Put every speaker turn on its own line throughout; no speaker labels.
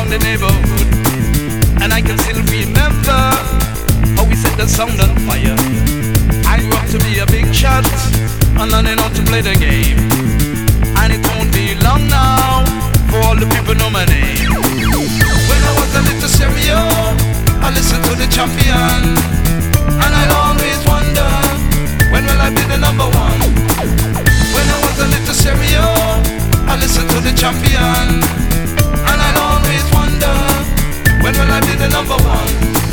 around the neighborhood, and I can still remember how we set the sound on fire. I grew up to be a big shot and learning how to play the game, and it won't be long now for all the people know my name. When I was a little stereo, I listened to the champion, and I'd always wonder, when will I be the number one? When I was a little stereo, I listened to the champion, and I'd always wonder, when will I be the number one?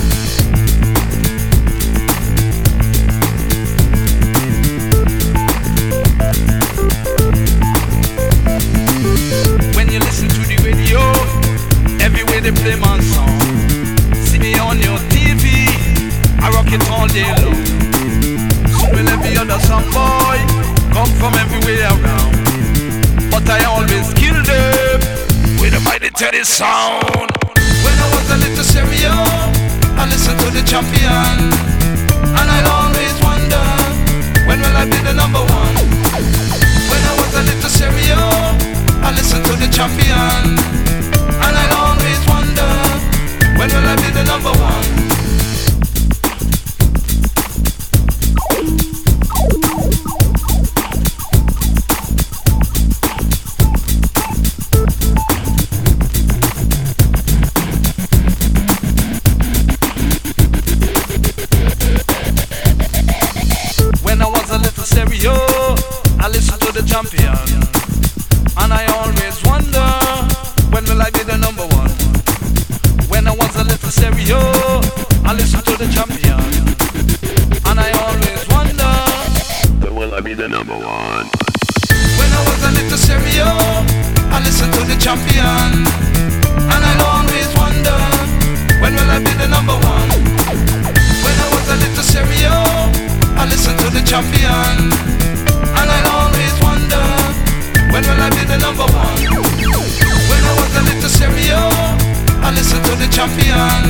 When you listen to the radio, everywhere they play my song. See me on your TV, I rock it all day long. So will every other song boy come from everywhere around, but I always kill them with a mighty Teddy sound. When I was a little stereo, I listened to the champion, and I'd always wonder, when will I be the number one? When I was a little stereo, I listened to the champion, and I'd always wonder, when will I be the number one? Stereo, I listen to the champion, and I always wonder, when will I be the number one? When I was a little stereo, I listen to the champion, and I always wonder, when will I be the number one? When I was a little stereo, I listen to the champion, and I always wonder, when will I be the number one? When I was a little stereo, I listen to the champion, and I always wonder, when will I be the number one? When I was a little stereo, I listen to the champion,